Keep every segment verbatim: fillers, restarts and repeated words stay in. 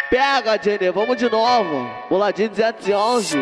Pega, Jenny, vamos de novo. Boladinho duzentos e onze.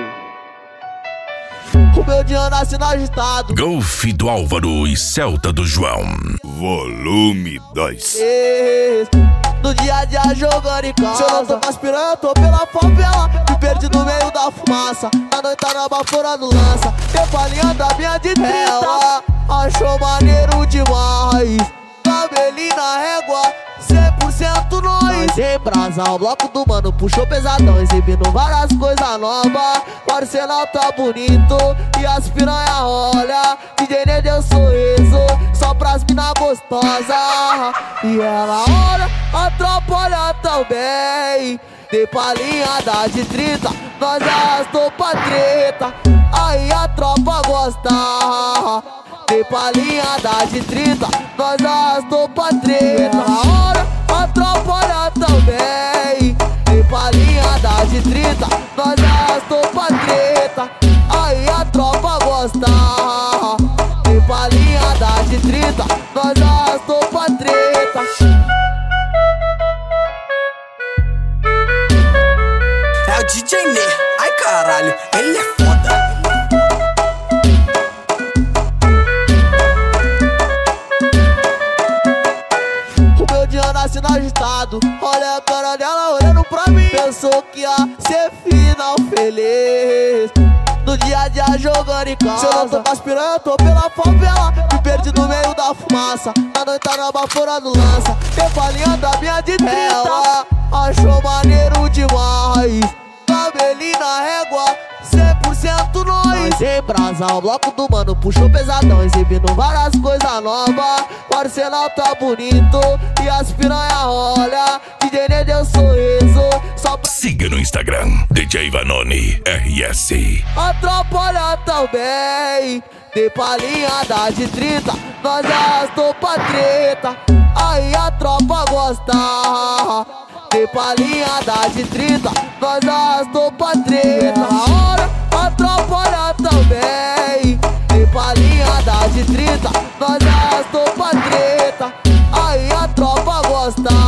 O meu dia nasce no agitado. Golf do Álvaro e Celta do João. Volume dois. No dia a dia jogando em casa. Se eu não tô aspirando, eu tô pela favela. Me perdi no meio da fumaça. Na noite na baforando lança. Tempo a linha da minha de trinta. Ela achou maneiro demais. Cabelinho na régua, cem por cento nós. Em brasa, o bloco do mano puxou pesadão, exibindo várias coisas novas. O arsenal tá bonito e as piranha olha. D J Ney deu sorriso só pras mina gostosa. E ela olha, a tropa olha também. Dei palhinha da de trinta, nós arrastou pra treta. Aí a tropa gosta. Dei palhinha da de trinta, nós arrastou pra treta. Na hora, a tropa olha também. Dei palhinha da de trinta, nós arrastou pra treta. Aí a tropa gosta. Dei palhinha da de trinta, nós arrastou pra treta. É o D J Ney, ai caralho, ele é foda. Nasce no agitado, olha a cara dela olhando pra mim. Pensou que ia ser final feliz. No dia a dia jogando em casa. Se eu não tô aspirando, eu tô pela favela. Me perdi no meio da fumaça. Na noite na baforando lança. Tempo a linha da minha de trinta. Ela achou maneiro demais. Cabelinho na régua, cem por cento nós. Em brasa, o bloco do mano puxou pesadão, exibindo várias coisas novas. O arsenal tá bonito e as piranha olha. D J Ney deu sorriso só pra... Siga no Instagram, D J Vanoni R S. A tropa olha também. Dei palhinha da de trinta, nós arrastou pra treta. Aí a tropa gosta. Dei palhinha da de trinta, nós arrastou pra treta. Na hora, a tropa olha também. Dei palhinha da de trinta, nós arrastou pra treta. Aí a tropa gosta.